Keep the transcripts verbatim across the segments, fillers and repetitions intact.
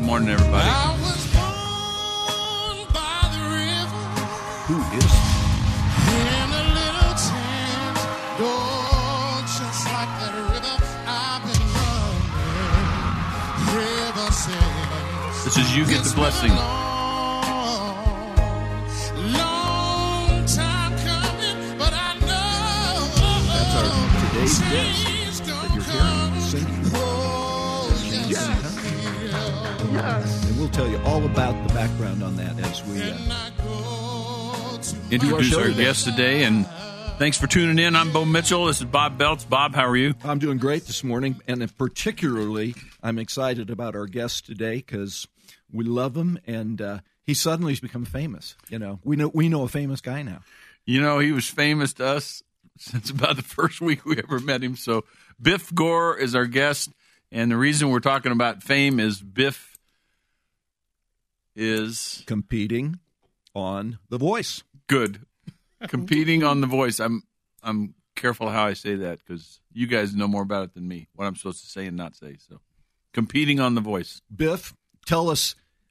morning, everybody. I was born by the river. Who is In a little tent door, just like that river I've been running ever since. This is You Get the It's been Blessing. a long, long time coming, but I know That's our today's guest change that gonna you're hearing singing? come. Oh, yes, Yes. it will. Yes. And we'll tell you all about the background on that as we. Uh, And I go to Introduce show our today. guest today, and thanks for tuning in. I'm Bo Mitchell. This is Bob Belts. Bob, how are you? I'm doing great this morning, and particularly I'm excited about our guest today because we love him, and uh, he suddenly has become famous. You know, we know we know a famous guy now. You know, he was famous to us since about the first week we ever met him. So Biff Gore is our guest, and the reason we're talking about fame is Biff is Competing on The Voice. good. Competing on The Voice. I'm I'm careful how I say that because you guys know more about it than me, what I'm supposed to say and not say. So competing on The Voice. Biff, tell us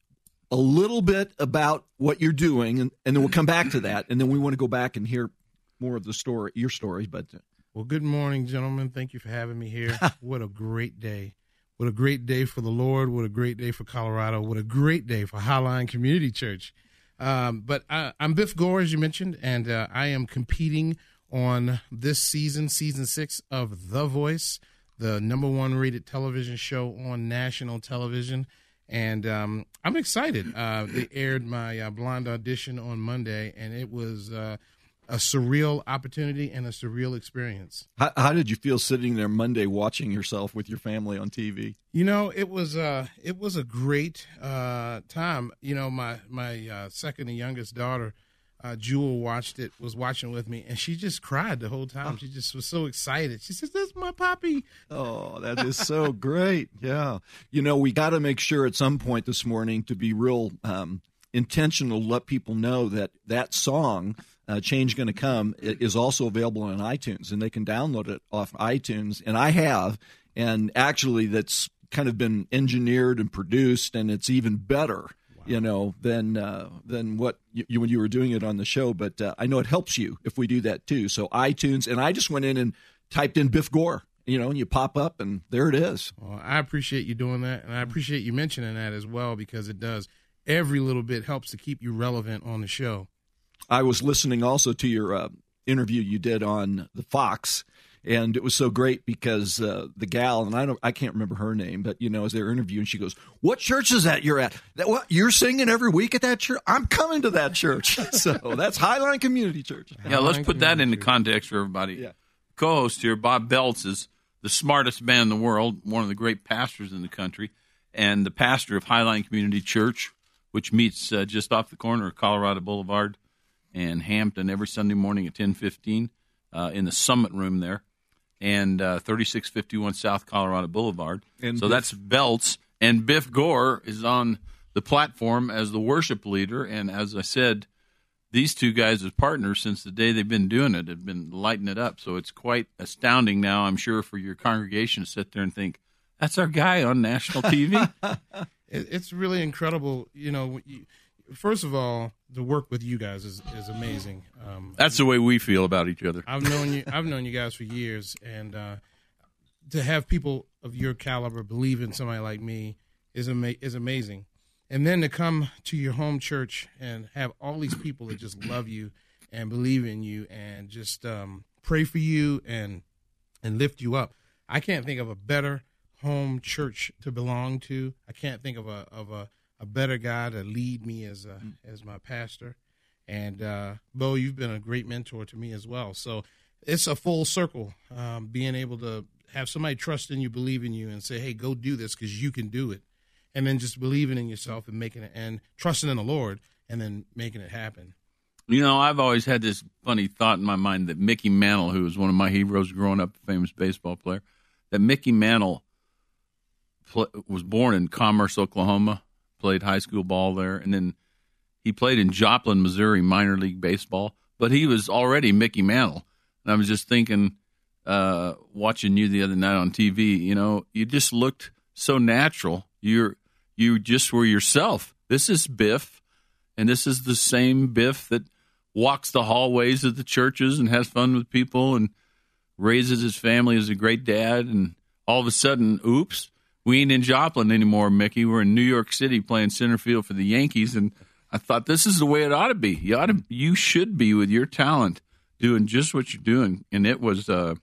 a little bit about what you're doing, and, and then we'll come back to that, and then we want to go back and hear more of the story, your story. But uh, Well, good morning, gentlemen. Thank you for having me here. What a great day. What a great day for the Lord. What a great day for Colorado. What a great day for Highline Community Church. Um, but I, I'm Biff Gore, as you mentioned, and uh, I am competing on this season, season six of The Voice, the number one rated television show on national television. And um, I'm excited. Uh, they aired my uh, blind audition on Monday, and it was uh, a surreal opportunity and a surreal experience. how, how did you feel sitting there Monday watching yourself with your family on T V? You know, it was uh, it was a great uh, time. You know, my my uh, second and youngest daughter, uh, Jewel, watched it, was watching with me, and she just cried the whole time. She just was so excited. She says, "That's my puppy." Oh, that is so great. Yeah. You know, we got to make sure at some point this morning to be real um, intentional to let people know that that song, uh, Change Gonna Come, i- is also available on iTunes, and they can download it off iTunes. And I have, and actually that's kind of been engineered and produced, and it's even better. You know, than uh, than what you, you when you were doing it on the show, but uh, I know it helps you if we do that too. So iTunes, and I just went in and typed in Biff Gore, you know, and you pop up, and there it is. Well, I appreciate you doing that, and I appreciate you mentioning that as well, because it does. Every little bit helps to keep you relevant on the show. I was listening also to your uh, interview you did on the Fox, and it was so great because uh, the gal, and I don't, I can't remember her name, but you know, as they were interviewing, she goes, "What church is that you're at? That what you're singing every week at that church? I'm coming to that church." So that's Highline Community Church. Yeah, let's Highline put that into Community Church. context for everybody. Yeah. Co-host here, Bob Belts, is the smartest man in the world, one of the great pastors in the country, and the pastor of Highline Community Church, which meets uh, just off the corner of Colorado Boulevard and Hampton every Sunday morning at ten fifteen uh, in the Summit Room there, and uh, thirty-six fifty-one South Colorado Boulevard. And so Biff- that's Belts, and Biff Gore is on the platform as the worship leader, and as I said, these two guys as partners since the day they've been doing it have been lighting it up. So it's quite astounding now, I'm sure, for your congregation to sit there and think, that's our guy on national T V. It, it's really incredible. You know, you, first of all, the work with you guys is, is amazing. Um, That's the way we feel about each other. I've known you. I've known you guys for years, and uh, to have people of your caliber believe in somebody like me is ama- is amazing. And then to come to your home church and have all these people that just love you and believe in you and just um, pray for you and and lift you up. I can't think of a better home church to belong to. I can't think of a of a, a better guy to lead me as a, as my pastor. And uh, Bo, you've been a great mentor to me as well. So it's a full circle, um, being able to have somebody trust in you, believe in you, and say, "Hey, go do this because you can do it." And then just believing in yourself and making it, and trusting in the Lord, and then making it happen. You know, I've always had this funny thought in my mind that Mickey Mantle, who was one of my heroes growing up, a famous baseball player, that Mickey Mantle pl- was born in Commerce, Oklahoma, played high school ball there, and then he played in Joplin, Missouri, minor league baseball, but he was already Mickey Mantle. And I was just thinking, uh, watching you the other night on T V, you know, you just looked so natural. You're You just were yourself. This is Biff, and this is the same Biff that walks the hallways of the churches and has fun with people and raises his family as a great dad. And all of a sudden, oops, we ain't in Joplin anymore, Mickey. We're in New York City playing center field for the Yankees. And I thought this is the way it ought to be. You ought to, you should be with your talent doing just what you're doing. And it was uh,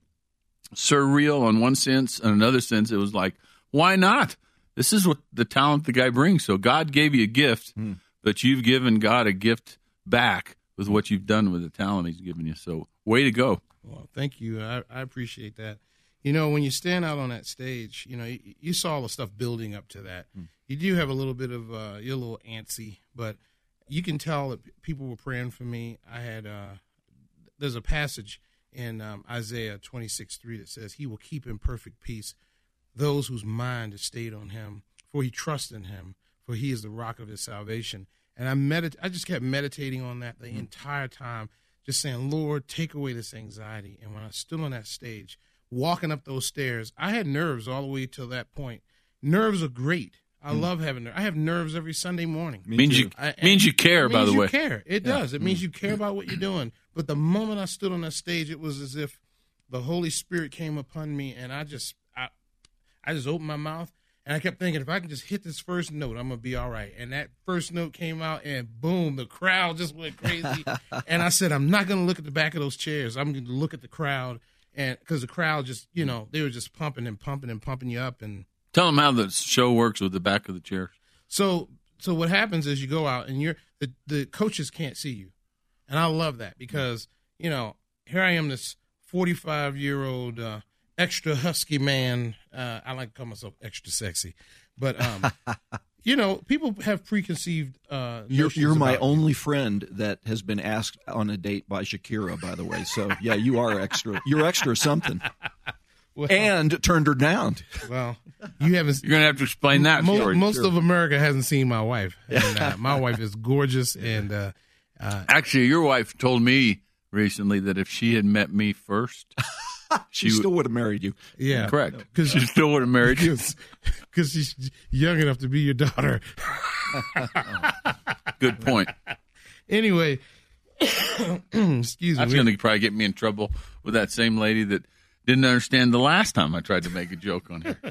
surreal in one sense. In another sense, it was like, why not? This is what the talent the guy brings. So God gave you a gift, mm. but you've given God a gift back with what you've done with the talent he's given you. So way to go. Well, thank you. I, I appreciate that. You know, when you stand out on that stage, you know, you, you saw all the stuff building up to that. Mm. You do have a little bit of, uh, you're a little antsy, but you can tell that people were praying for me. I had, uh, there's a passage in um, Isaiah twenty-six three that says, he will keep in perfect peace those whose mind is stayed on him, for he trusts in him, for he is the rock of his salvation. And I medit- I just kept meditating on that the mm. entire time, just saying, Lord, take away this anxiety. And when I stood on that stage, walking up those stairs, I had nerves all the way till that point. Nerves are great. I mm. love having nerves. I have nerves every Sunday morning. Me means you I, means you care, by the way. Means you care. It yeah. does. It mm. means you care about what you're doing. But the moment I stood on that stage, it was as if the Holy Spirit came upon me, and I just I, I just opened my mouth, and I kept thinking, if I can just hit this first note, I'm going to be all right. And that first note came out, and boom, the crowd just went crazy. And I said, I'm not going to look at the back of those chairs. I'm going to look at the crowd, and because the crowd just, you know, they were just pumping and pumping and pumping you up. And tell them how the show works with the back of the chairs. So so what happens is you go out, and you're the, the coaches can't see you. And I love that because, you know, here I am, this forty-five-year-old uh, extra husky man. Uh, I like to call myself extra sexy. But, um, you know, people have preconceived uh, You're, you're my about only you. friend that has been asked on a date by Shakira, by the way. So, yeah, you are extra. You're extra something. Well, and turned her down. Well, you haven't. You're going to have to explain that. Most, story. most sure. of America hasn't seen my wife. And, uh, my wife is gorgeous. And uh, uh, actually, your wife told me recently that if she had met me first, she, she still would have married you. Yeah, correct. Because she still would have married you. Because she's young enough to be your daughter. Good point. Anyway, excuse me. That's going to probably get me in trouble with that same lady that didn't understand the last time I tried to make a joke on her.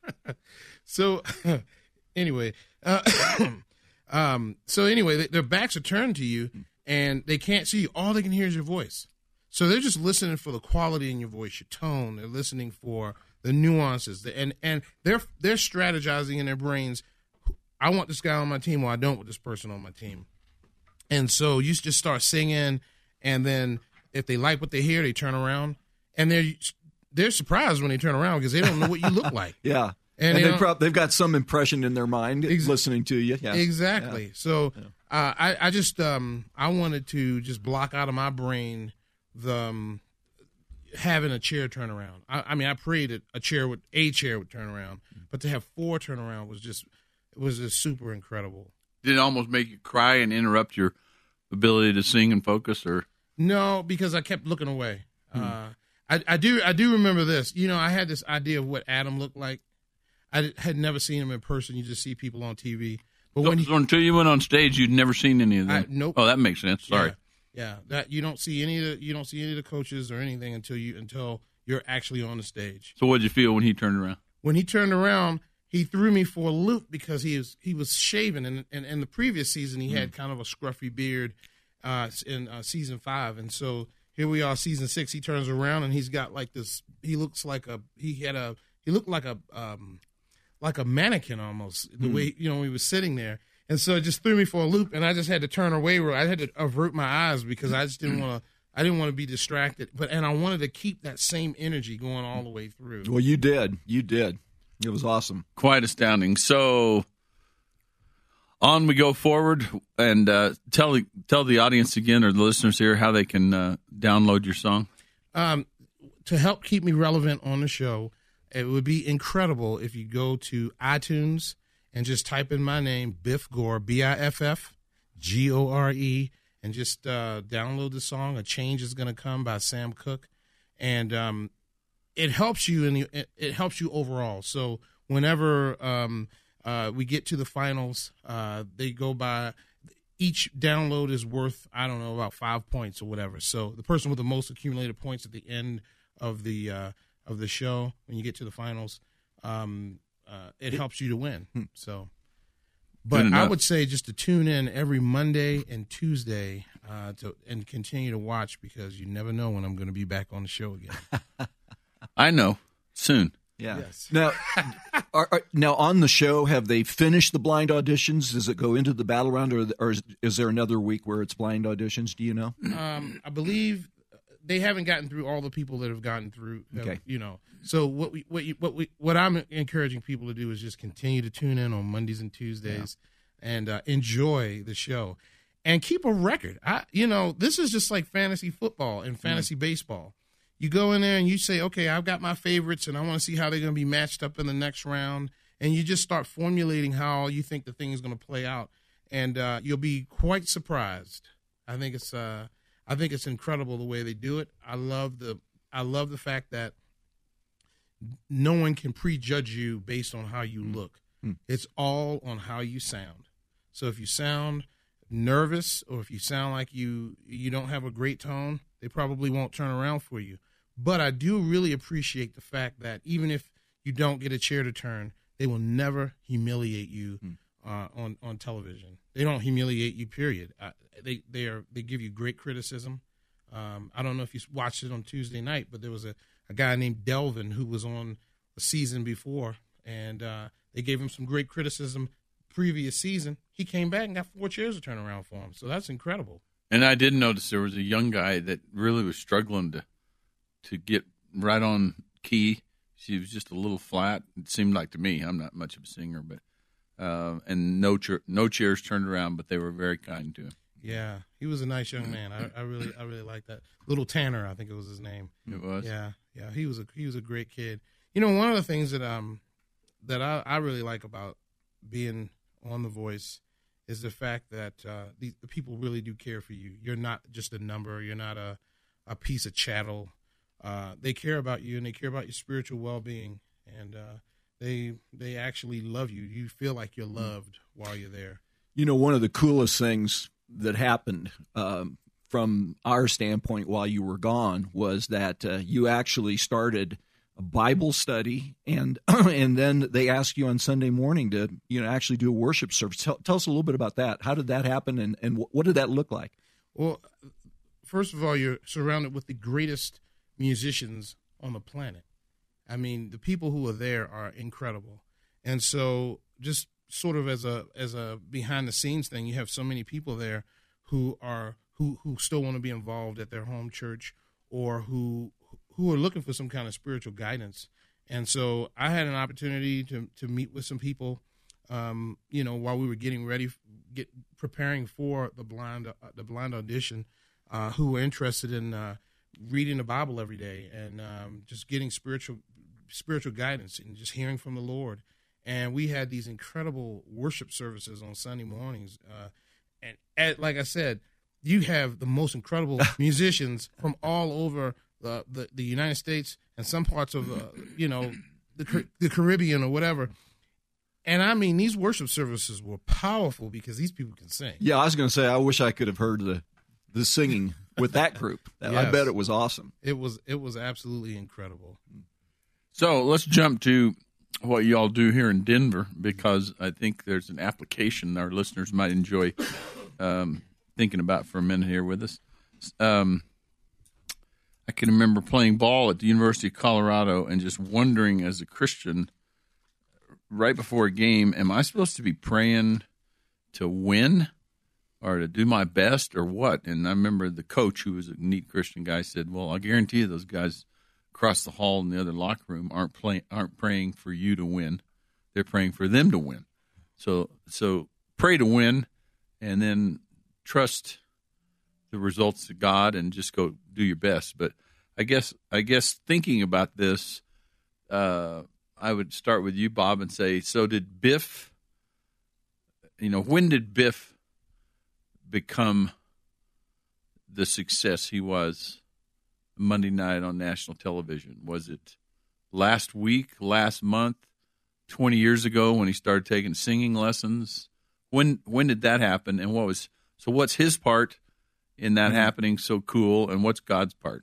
So, anyway, uh, um, so anyway, they, their backs are turned to you, and they can't see you. All they can hear is your voice. So they're just listening for the quality in your voice, your tone. They're listening for the nuances, the, and and they're they're strategizing in their brains. I want this guy on my team, or I don't want this person on my team. And so you just start singing, and then if they like what they hear, they turn around, and they're they're surprised when they turn around because they don't know what you look like. Yeah. And, and they they prob- they've got some impression in their mind ex- listening to you. Yeah. Exactly. Yeah. So yeah. Uh, I, I just um, I wanted to just block out of my brain the um, having a chair turn around. I, I mean, I prayed that a chair would a chair would turn around, but to have four turn around was just it was just super incredible. Did it almost make you cry and interrupt your ability to sing and focus, or no? Because I kept looking away. Hmm. Uh, I, I do I do remember this. You know, I had this idea of what Adam looked like. I had never seen him in person. You just see people on T V. But so, when he, so until you went on stage, you'd never seen any of them. I, nope. Oh, that makes sense. Sorry. Yeah, yeah, that you don't see any of the you don't see any of the coaches or anything until you until you're actually on the stage. So what did you feel when he turned around? When he turned around, he threw me for a loop because he was he was shaven, and and in the previous season he mm. had kind of a scruffy beard uh, in uh, season five, and so here we are, season six. He turns around and he's got like this. He looks like a he had a he looked like a um, like a mannequin almost the mm. way you know he was sitting there. And so it just threw me for a loop, and I just had to turn away. I had to avert my eyes because I just didn't want to. I didn't want to be distracted, but and I wanted to keep that same energy going all the way through. Well, you did. You did. It was awesome. Quite astounding. So on we go forward, and uh, tell tell the audience again, or the listeners here, how they can uh, download your song. Um, to help keep me relevant on the show, it would be incredible if you go to iTunes and just type in my name, Biff Gore, B I F F G O R E, and just uh, download the song. A Change Is Gonna Come by Sam Cooke, and um, it helps you in the, it, it helps you overall. So whenever um, uh, we get to the finals. Uh, they go by each download is worth I don't know about five points or whatever. So the person with the most accumulated points at the end of the uh, of the show when you get to the finals, um, uh, it, it helps you to win. Hmm. So. But I would say just to tune in every Monday and Tuesday uh, to and continue to watch because you never know when I'm going to be back on the show again. I know. Soon. Yeah. Yes. Now, are, are, now on the show, have they finished the blind auditions? Does it go into the battle round, or, or is, is there another week where it's blind auditions? Do you know? Um, I believe they haven't gotten through all the people that have gotten through. Have, okay. You know. So what we what you, what we what I'm encouraging people to do is just continue to tune in on Mondays and Tuesdays, yeah. and uh, enjoy the show, and keep a record. I you know this is just like fantasy football and fantasy mm-hmm. baseball. You go in there and you say, okay, I've got my favorites, and I want to see how they're going to be matched up in the next round, and you just start formulating how you think the thing is going to play out, and uh, you'll be quite surprised. I think it's uh, I think it's incredible the way they do it. I love the I love the fact that no one can prejudge you based on how you look. Mm. It's all on how you sound. So if you sound nervous or if you sound like you you don't have a great tone, they probably won't turn around for you. But I do really appreciate the fact that even if you don't get a chair to turn, they will never humiliate you mm. uh, on on television. They don't humiliate you, period. Uh, they they are they give you great criticism. Um, I don't know if you watched it on Tuesday night, but there was a a guy named Delvin who was on the season before, and uh, they gave him some great criticism previous season. He came back and got four chairs to turn around for him, so that's incredible. And I did notice there was a young guy that really was struggling to to get right on key. She was just a little flat, it seemed like to me. I'm not much of a singer, but uh, and no, cha- no chairs turned around, but they were very kind to him. Yeah, he was a nice young man. I, I really, I really like that. Little Tanner, I think it was his name. It was. Yeah, yeah. He was a he was a great kid. You know, one of the things that um that I, I really like about being on The Voice is the fact that uh, the, the people really do care for you. You're not just a number. You're not a a piece of chattel. Uh, they care about you and they care about your spiritual well being, and uh, they they actually love you. You feel like you're loved while you're there. You know, one of the coolest things that happened um, from our standpoint while you were gone was that uh, you actually started a Bible study, and and then they asked you on Sunday morning to you know actually do a worship service. Tell, tell us a little bit about that. How did that happen, and, and what did that look like? Well, first of all, you're surrounded with the greatest musicians on the planet. I mean, the people who are there are incredible, and so just sort of as a as a behind the scenes thing, you have so many people there who are who who still want to be involved at their home church or who who are looking for some kind of spiritual guidance. And so I had an opportunity to to meet with some people, um, you know, while we were getting ready, get preparing for the blind uh, the blind audition, uh, who were interested in uh, reading the Bible every day and um, just getting spiritual spiritual guidance and just hearing from the Lord. And we had these incredible worship services on Sunday mornings. Uh, and at, like I said, you have the most incredible musicians from all over the, the, the United States and some parts of, uh, you know, the, the Caribbean or whatever. And, I mean, these worship services were powerful because these people can sing. Yeah, I was going to say, I wish I could have heard the the singing with that group. Yes. I bet it was awesome. It was It was absolutely incredible. So let's jump to what y'all do here in Denver, because I think there's an application our listeners might enjoy um, thinking about for a minute here with us. Um, I can remember playing ball at the University of Colorado and just wondering as a Christian right before a game, am I supposed to be praying to win or to do my best or what? And I remember the coach, who was a neat Christian guy, said, well, I guarantee you those guys across the hall in the other locker room aren't play, aren't praying for you to win. They're praying for them to win. So so pray to win, and then trust the results to God and just go do your best. But I guess I guess thinking about this, uh, I would start with you, Bob, and say, so did Biff, you know, when did Biff become the success he was Monday night on national television? Was it last week, last month, twenty years ago when he started taking singing lessons. When when did that happen, and what was so? What's his part in that mm-hmm. happening so cool, and what's God's part?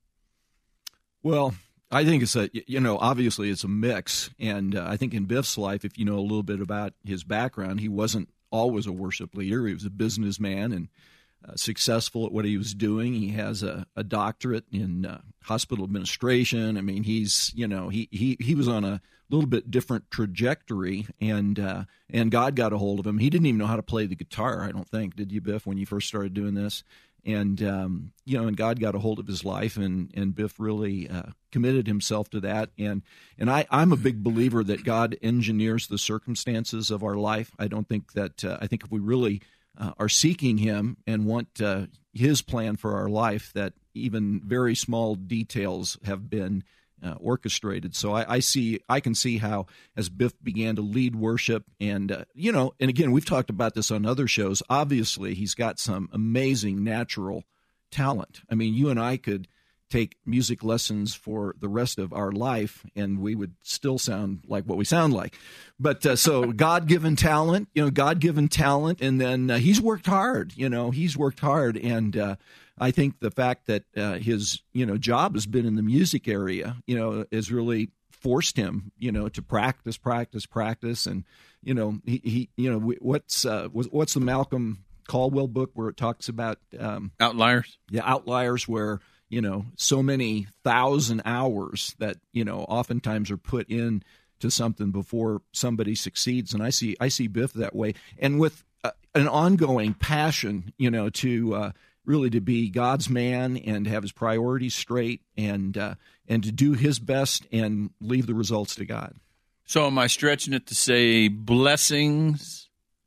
Well, I think it's a, you know, obviously it's a mix. And uh, I think in Biff's life, if you know a little bit about his background, he wasn't always a worship leader. He was a businessman and uh, successful at what he was doing. He has a, a doctorate in uh, hospital administration. I mean, he's, you know, he, he, he was on a little bit different trajectory, and uh, and God got a hold of him. He didn't even know how to play the guitar, I don't think. Did you, Biff, when you first started doing this? And, um, you know, and God got a hold of his life, and, and Biff really uh, committed himself to that. And and I, I'm a big believer that God engineers the circumstances of our life. I don't think that, uh, I think if we really uh, are seeking him and want uh, his plan for our life, that even very small details have been Uh, orchestrated. So I, I see, I can see how as Biff began to lead worship, and uh, you know, and again, we've talked about this on other shows. Obviously, he's got some amazing natural talent. I mean, you and I could take music lessons for the rest of our life, and we would still sound like what we sound like. But uh, so God-given talent, you know, God-given talent, and then uh, he's worked hard. You know, he's worked hard, and uh, I think the fact that uh, his, you know, job has been in the music area, you know, has really forced him, you know, to practice, practice, practice, and you know, he, he you know, what's uh, what's the Malcolm Caldwell book where it talks about um, Outliers? Yeah, Outliers, where you know, so many thousand hours that you know oftentimes are put in to something before somebody succeeds, and I see I see Biff that way, and with uh, an ongoing passion, you know, to uh, really to be God's man and have his priorities straight, and uh, and to do his best and leave the results to God. So am I stretching it to say blessings?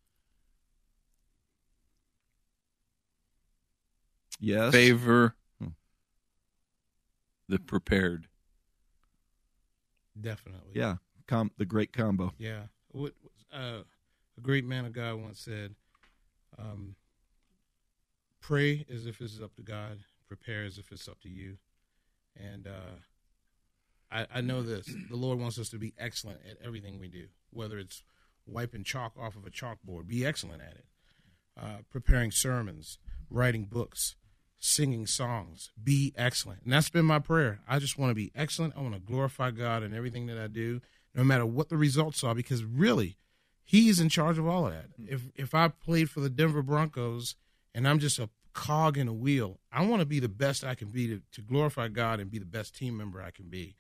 Yes. Favor the prepared. Definitely. Yeah. Com- the great combo. Yeah. What, uh, a great man of God once said, um, pray as if it's up to God, prepare as if it's up to you. And uh, I, I know this. The Lord wants us to be excellent at everything we do, whether it's wiping chalk off of a chalkboard. Be excellent at it. Uh, preparing sermons, writing books, singing songs. Be excellent. And that's been my prayer. I just want to be excellent. I want to glorify God in everything that I do, no matter what the results are, because really, he's in charge of all of that. If if I played for the Denver Broncos and I'm just a cog in a wheel, I want to be the best I can be to, to glorify God and be the best team member I can be.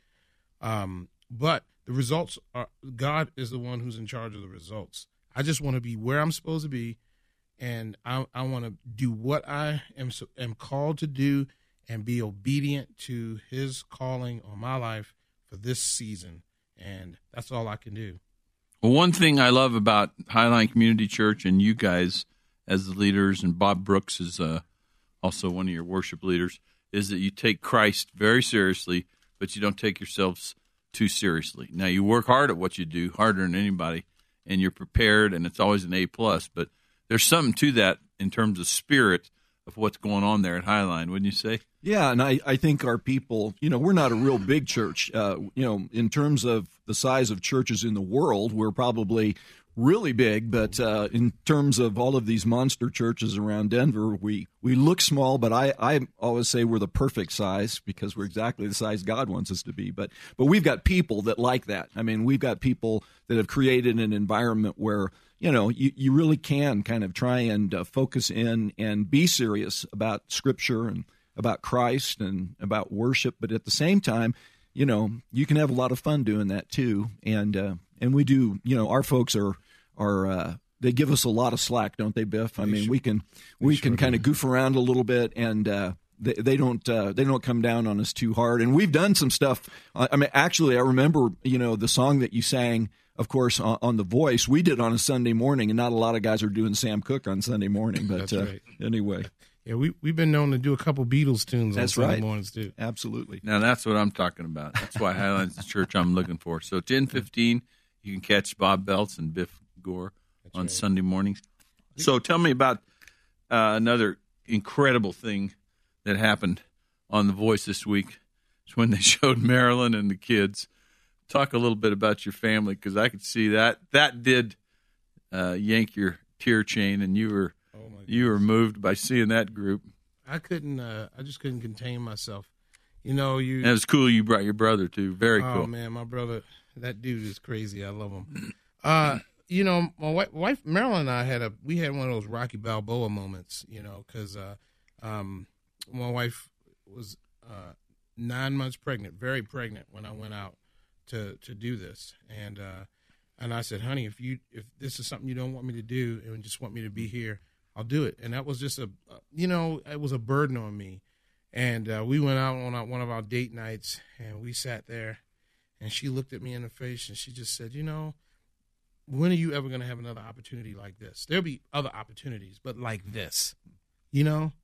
Um, but the results are, God is the one who's in charge of the results. I just want to be where I'm supposed to be, and I, I want to do what I am, am called to do and be obedient to his calling on my life for this season, and that's all I can do. Well, one thing I love about Highline Community Church and you guys as the leaders, and Bob Brooks is uh, also one of your worship leaders, is that you take Christ very seriously, but you don't take yourselves too seriously. Now, you work hard at what you do, harder than anybody, and you're prepared, and it's always an A plus, but there's something to that in terms of spirit of what's going on there at Highline, wouldn't you say? Yeah, and I, I think our people, you know, we're not a real big church. Uh, you know, in terms of the size of churches in the world, we're probably really big, but uh, in terms of all of these monster churches around Denver, we, we look small, but I, I always say we're the perfect size because we're exactly the size God wants us to be. But but we've got people that like that. I mean, we've got people that have created an environment where, you know, you, you really can kind of try and uh, focus in and be serious about Scripture and about Christ and about worship, but at the same time, you know, you can have a lot of fun doing that too. And uh, and we do, you know, our folks are are uh, they give us a lot of slack, don't they, Biff? I They mean, sure- we can we they can sure kind do. of goof around a little bit, and uh, they, they don't uh, they don't come down on us too hard. And we've done some stuff. I I mean, actually, I remember, you know, the song that you sang, of course, on, on The Voice. We did on a Sunday morning, and not a lot of guys are doing Sam Cooke on Sunday morning. But That's uh, right. anyway, Yeah, we, we've been known to do a couple Beatles tunes That's on Sunday right. mornings, too. absolutely. Now, that's what I'm talking about. That's why Highline's the church I'm looking for. So ten fifteen, you can catch Bob Belts and Biff Gore on right. Sunday mornings. So tell me about uh, another incredible thing that happened on The Voice this week. It's when they showed Marilyn and the kids talk a little bit about your family, because I could see that that did uh, yank your tear chain, and you were Oh my you were moved by seeing that group. I couldn't. Uh, I just couldn't contain myself. You know, you. And it was cool you brought your brother too. Very oh cool. man, my brother, that dude is crazy. I love him. Uh, you know, my wife, wife Marilyn and I had a we had one of those Rocky Balboa moments. You know, because uh, um, my wife was uh, nine months pregnant, very pregnant when I went out to to do this, and uh, and I said, honey, if you if this is something you don't want me to do and just want me to be here, I'll do it. And that was just a, you know, it was a burden on me. And uh, we went out on our, one of our date nights, and we sat there, and she looked at me in the face, and she just said, you know, when are you ever going to have another opportunity like this? There'll be other opportunities, but like this, you know,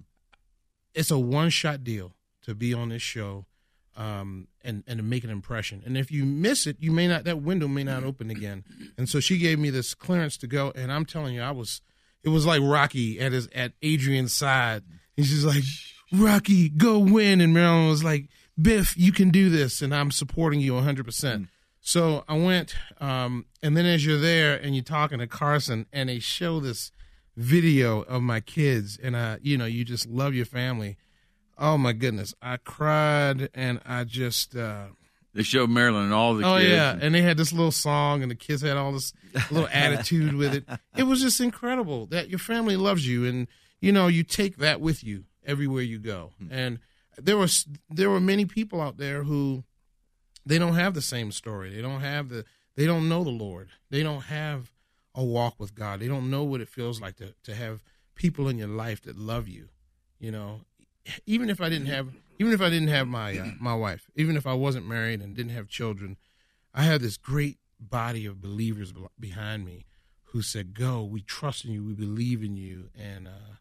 it's a one-shot deal to be on this show um, and, and to make an impression. And if you miss it, you may not, that window may not open again. And so she gave me this clearance to go, and I'm telling you, I was, it was like Rocky at his, at Adrian's side. And she's like, Rocky, go win. And Marilyn was like, Biff, you can do this, and I'm supporting you one hundred percent. Mm. So I went, um, and then as you're there and you're talking to Carson, and they show this video of my kids, and, uh, you know, you just love your family. Oh, my goodness. I cried, and I just uh, – They showed Marilyn and all the oh, kids. Oh, yeah, and they had this little song, and the kids had all this little attitude with it. It was just incredible that your family loves you, and, you know, you take that with you everywhere you go. Mm-hmm. And there was there were many people out there who they don't have the same story. They don't have the they don't know the Lord. They don't have a walk with God. They don't know what it feels like to to have people in your life that love you. You know, even if I didn't have even if I didn't have my uh, my wife, even if I wasn't married and didn't have children, I had this great body of believers behind me who said, "Go, we trust in you, we believe in you," and uh,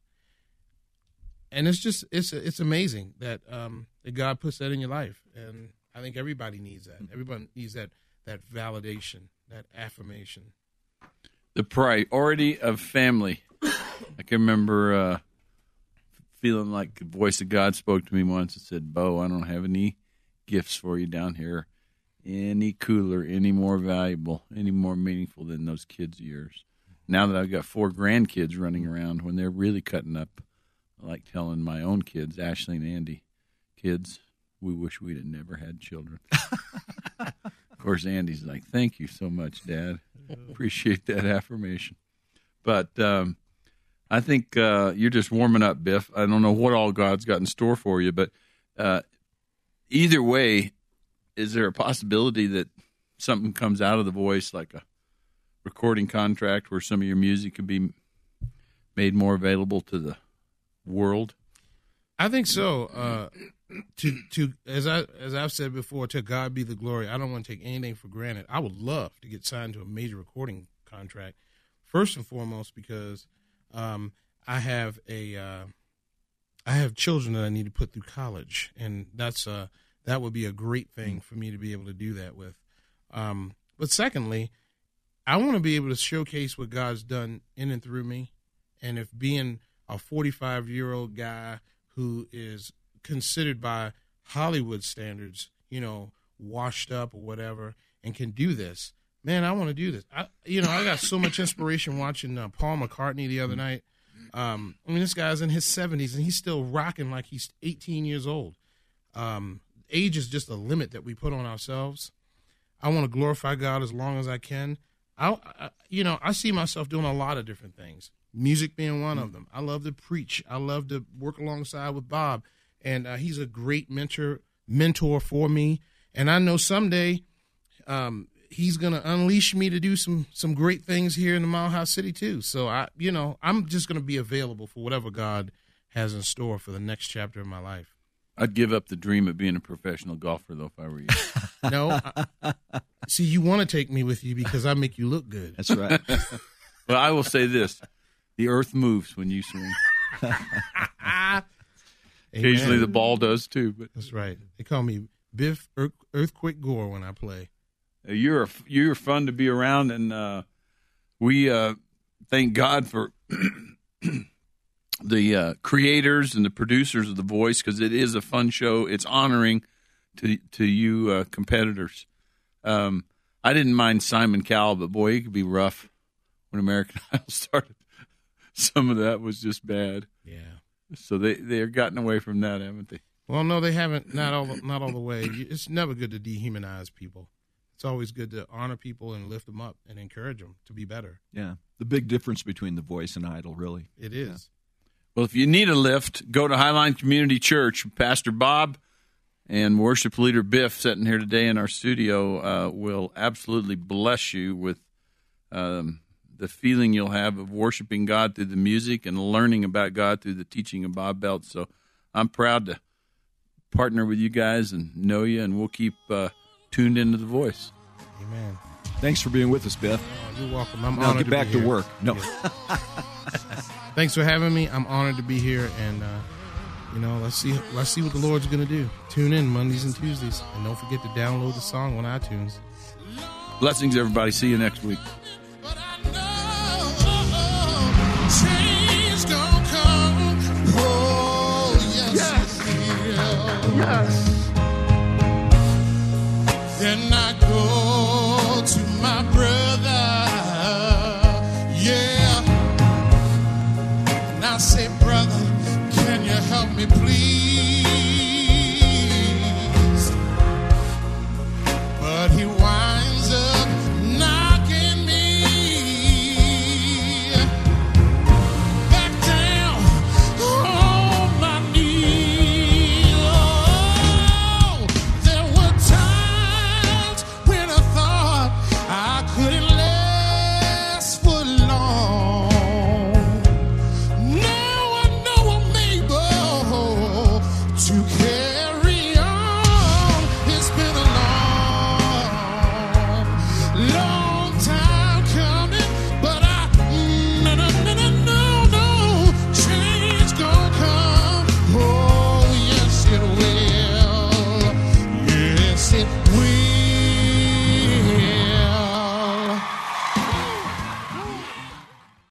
and it's just it's it's amazing that um, that God puts that in your life, and I think everybody needs that. Everybody needs that that validation, that affirmation. The priority of family. I can remember uh, feeling like the voice of God spoke to me once and said, "Bo, I don't have any gifts for you down here, any cooler, any more valuable, any more meaningful than those kids of yours." Now that I've got four grandkids running around, when they're really cutting up, I like telling my own kids, Ashley and Andy, kids, we wish we'd have never had children. Of course, Andy's like, "Thank you so much, Dad. Appreciate that affirmation." But um, I think uh, you're just warming up, Biff. I don't know what all God's got in store for you, but uh, either way, is there a possibility that something comes out of the voice, like a recording contract where some of your music could be made more available to the world? I think so. Uh, to to as I as I've said before, to God be the glory. I don't want to take anything for granted. I would love to get signed to a major recording contract, first and foremost because um, I have a uh, I have children that I need to put through college, and that's uh that would be a great thing for me to be able to do that with. Um, but secondly, I want to be able to showcase what God's done in and through me, and if being a forty-five-year-old guy who is considered by Hollywood standards, you know, washed up or whatever, and can do this, man, I want to do this. I, you know, I got so much inspiration watching uh, Paul McCartney the other night. Um, I mean, this guy's in his seventies, and he's still rocking like he's eighteen years old. Um, age is just a limit that we put on ourselves. I want to glorify God as long as I can. I, I, you know, I see myself doing a lot of different things. Music being one of them. I love to preach. I love to work alongside with Bob, and uh, he's a great mentor mentor for me. And I know someday um, he's going to unleash me to do some some great things here in the Mile High City too. So I, you know, I'm just going to be available for whatever God has in store for the next chapter of my life. I'd give up the dream of being a professional golfer, though, if I were you. No, I, see, you want to take me with you because I make you look good. That's right. Well, I will say this. The earth moves when you swing. Occasionally the ball does, too. But that's right. They call me Biff Earthquake Gore when I play. You're, a, you're fun to be around, and uh, we uh, thank God for the uh, creators and the producers of The Voice, because it is a fun show. It's honoring to to you uh, competitors. Um, I didn't mind Simon Cowell, but boy, he could be rough when American Idol started. Some of that was just bad. Yeah. So they they're gotten away from that, haven't they? Well, no, they haven't. Not all. Not all the way. It's never good to dehumanize people. It's always good to honor people and lift them up and encourage them to be better. Yeah, the big difference between The Voice and Idol, really. It is. Yeah. Well, if you need a lift, go to Highline Community Church. Pastor Bob and worship leader Biff, sitting here today in our studio, uh, will absolutely bless you with um, the feeling you'll have of worshiping God through the music and learning about God through the teaching of Bob Belt. So I'm proud to partner with you guys and know you, and we'll keep uh, tuned into The Voice. Amen. Thanks for being with us, Biff. Oh, you're welcome. I'm now honored get back to, to be here. work. No. Yeah. Thanks for having me. I'm honored to be here, and uh, you know, let's see, let's see what the Lord's going to do. Tune in Mondays and Tuesdays, and don't forget to download the song on iTunes. Blessings, everybody. See you next week. But I know change gonna come. Oh, yes, yes. It will. Yes.